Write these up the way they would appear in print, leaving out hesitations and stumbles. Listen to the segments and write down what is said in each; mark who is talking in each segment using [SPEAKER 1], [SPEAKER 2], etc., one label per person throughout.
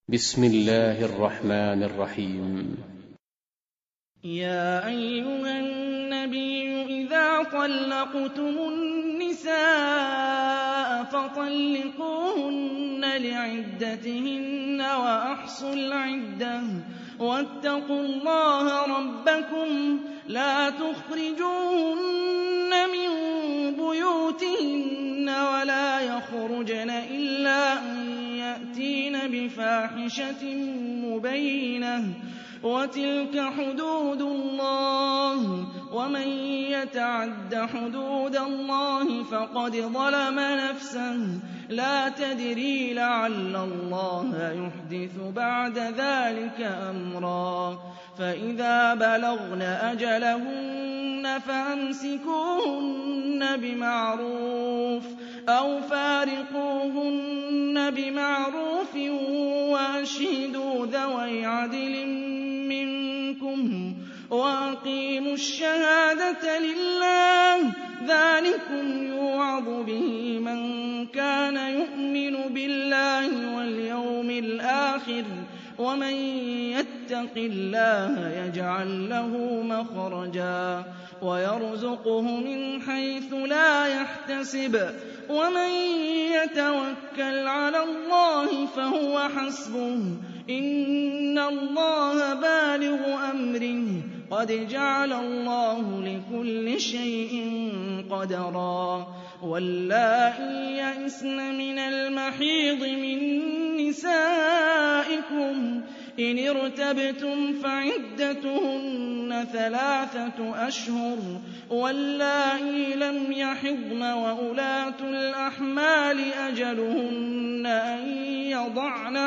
[SPEAKER 1] بسم الله الرحمن الرحيم.
[SPEAKER 2] يا أيها النبي إذا طلقتم النساء فطلقوهن لعدتهن وأحصوا العدة واتقوا الله ربكم لا تخرجوهن من بيوتهن ولا يخرجن إلا أن يأتين بفاحشة مبينة وتلك حدود الله ومن يتعد حدود الله فقد ظلم نفسه لا تدري لعل الله يحدث بعد ذلك أمرا فإذا بلغن أجلهن فأمسكوهن بمعروف أو فارقوهن بمعروف وأشهدوا ذوي عدل منكم وأقيموا الشهادة لله ذلكم يوعظ به من كان يؤمن بالله واليوم الآخر ومن يتق الله يجعل له مخرجا ويرزقه من حيث لا يحتسب ومن يتوكل على الله فهو حسبه إن الله بالغ أمره قد جعل الله لكل شيء قدرا واللائي يئسن من المحيض من نسائكم إن ارتبتم فعدتهن 3 أشهر واللائي لم يحضن وأولاة الأحمال أجلهن أن يضعن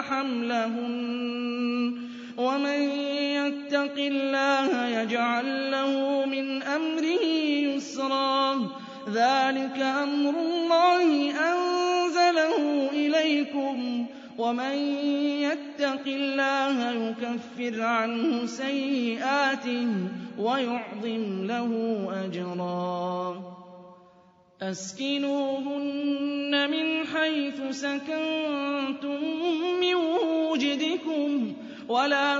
[SPEAKER 2] حملهن ومن يتق الله يجعل له من أمره يسرا ذلك أمر الله أنزله إليكم ومن يتق الله يكفر عنه سيئاته ويعظم له أجرا أسكنوهن من حيث سكنتم من وجدكم ولا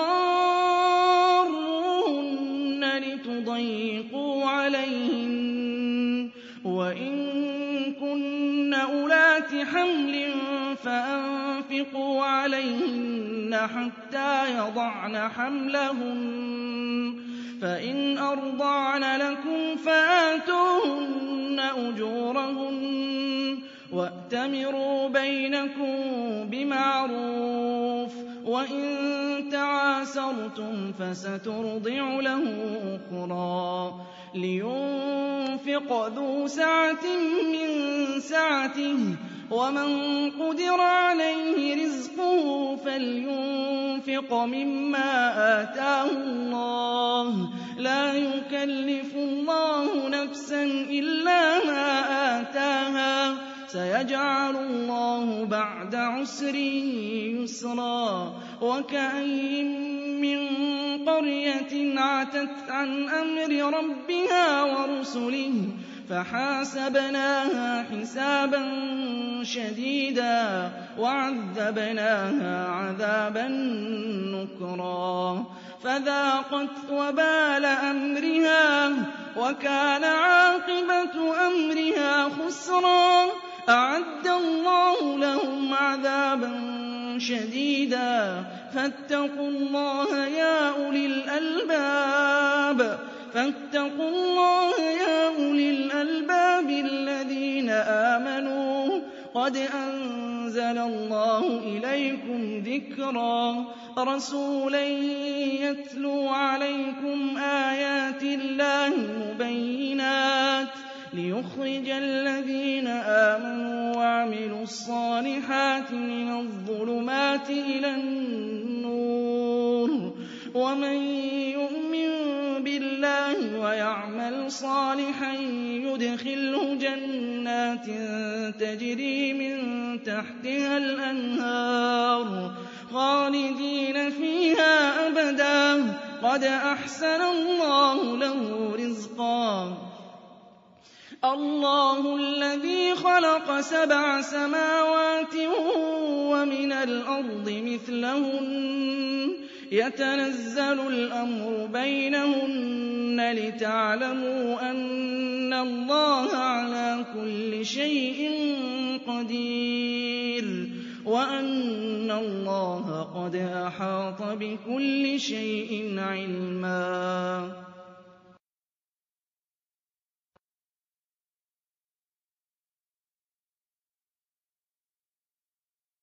[SPEAKER 2] تضاروهن لتضيقوا عليهن وإن كن أولات حمل فأنفقوا عليهن حتى يضعن حملهن فإن أرضعن لكم فآتوهن أجورهن وأتمروا بينكم بمعروف وإن تعاسرتم فسترضع له أخرى لينفق ذو سعة من سعته ومن قدر عليه رزقه فلينفق مما آتاه الله لا يكلف الله نفسا إلا ما آتاها سيجعل الله بعد عسر يسرا وكأين من قرية عتت عن أمر ربها ورسله فحاسبناها حسابا شديدا وعذبناها عذابا نكرا فذاقت وبال أمرها وكان عاقبة أمرها خسرا أعد الله لهم عذابا شديدا فاتقوا الله يا أولي الألباب الذين آمنوا قد أنزل الله إليكم ذكرا رسولا يتلو عليكم آيات الله مبينات ليخرج الذين آمنوا وعملوا الصالحات من الظلمات إلى النور ومن يؤمن بالله ويعمل صالحا يدخله جنات تجري من تحتها الأنهار خالدين فيها أبدا قد أحسن الله له رزقا اللَّهُ الَّذِي خَلَقَ 7 سَمَاوَاتٍ وَمِنَ الْأَرْضِ مِثْلَهُنَّ يَتَنَزَّلُ الْأَمْرُ بَيْنَهُنَّ لِتَعْلَمُوا أَنَّ اللَّهَ عَلَىٰ كُلِّ شَيْءٍ قَدِيرٌ وَأَنَّ اللَّهَ قَدْ أَحَاطَ بِكُلِّ شَيْءٍ عِلْمًا